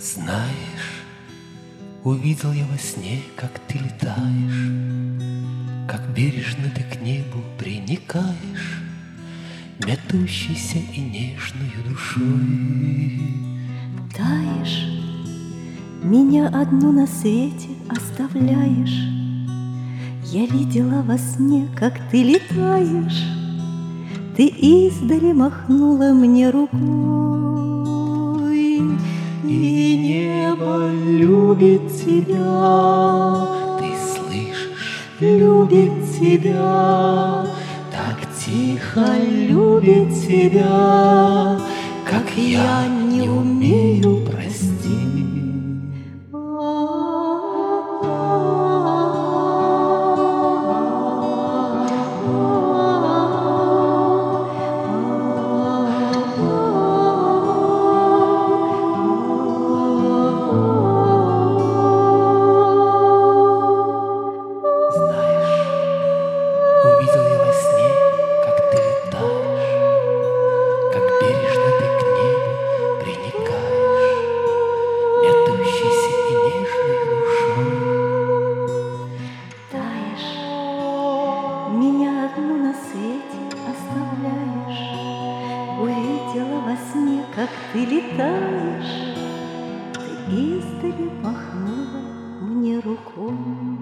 Знаешь, увидел я во сне, как ты летаешь, как бережно ты к небу приникаешь, метущейся и нежною душой. Таешь, меня одну на свете оставляешь. Я видела во сне, как ты летаешь, ты издали махнула мне рукой. И небо любит тебя, Ты слышишь, любит тебя, так тихо любит тебя, как я не умею простить. Увидел я во сне, как ты летаешь, как бережно ты к небу приникаешь, метущейся и нежной душой. Таешь, меня одну на свете оставляешь. Увидела во сне, как ты летаешь, ты издали махнула мне рукой.